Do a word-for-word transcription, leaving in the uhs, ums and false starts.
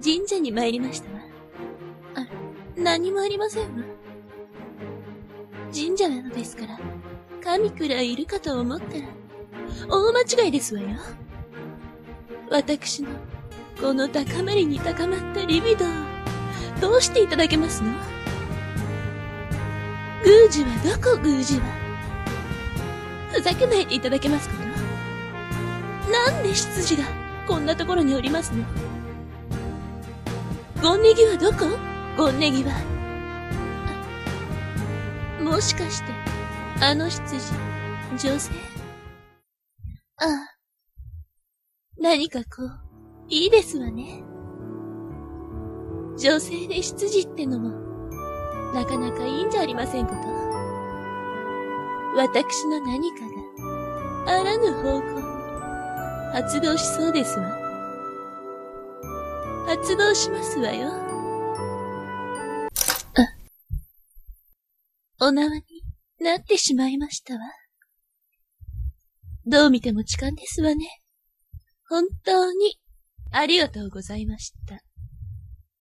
神社に参りましたわ。あ、何もありませんわ。神社なのですから、神くらいいるかと思ったら、大間違いですわよ。私の、この高まりに高まったリビドー、どうしていただけますの？宮司はどこ、宮司は。ふざけないでいただけますか？なんで執事がこんなところにおりますの？ゴンネギはどこ？ゴンネギは。もしかして、あの執事、女性？ああ。何かこう、いいですわね。女性で執事ってのも、なかなかいいんじゃありませんこと。私の何かが、あらぬ方向に、発動しそうですわ。発動しますわよ。あ、お縄になってしまいましたわ。どう見ても痴漢ですわね。本当に、ありがとうございました。